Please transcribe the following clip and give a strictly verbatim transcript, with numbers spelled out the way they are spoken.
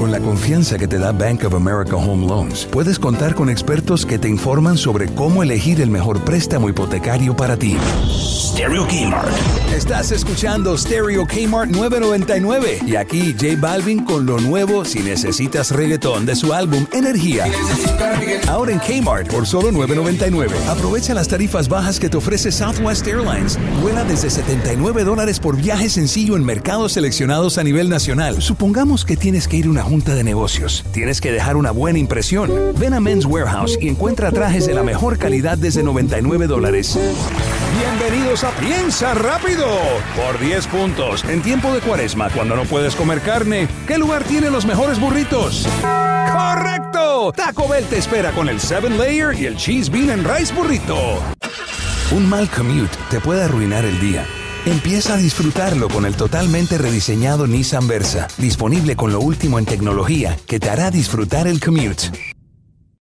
Con la confianza que te da Bank of America Home Loans, puedes contar con expertos que te informan sobre cómo elegir el mejor préstamo hipotecario para ti. Stereo Kmart. Estás escuchando Stereo Kmart nueve noventa y nueve. Y aquí J Balvin con lo nuevo Si Necesitas Reggaetón de su álbum Energía. Ahora en Kmart por solo nueve noventa y nueve. Aprovecha las tarifas bajas que te ofrece Southwest Airlines. Vuela desde setenta y nueve dólares por viaje sencillo en mercados seleccionados a nivel nacional. Supongamos que tienes que ir a una junta de negocios. Tienes que dejar una buena impresión. Ven a Men's Warehouse y encuentra trajes de la mejor calidad desde noventa y nueve dólares. Bienvenidos a Piensa Rápido. Por diez puntos. En tiempo de cuaresma, cuando no puedes comer carne, ¿qué lugar tiene los mejores burritos? ¡Correcto! Taco Bell te espera con el seven layer y el Cheese Bean and Rice Burrito. Un mal commute te puede arruinar el día. Empieza a disfrutarlo con el totalmente rediseñado Nissan Versa, disponible con lo último en tecnología que te hará disfrutar el commute.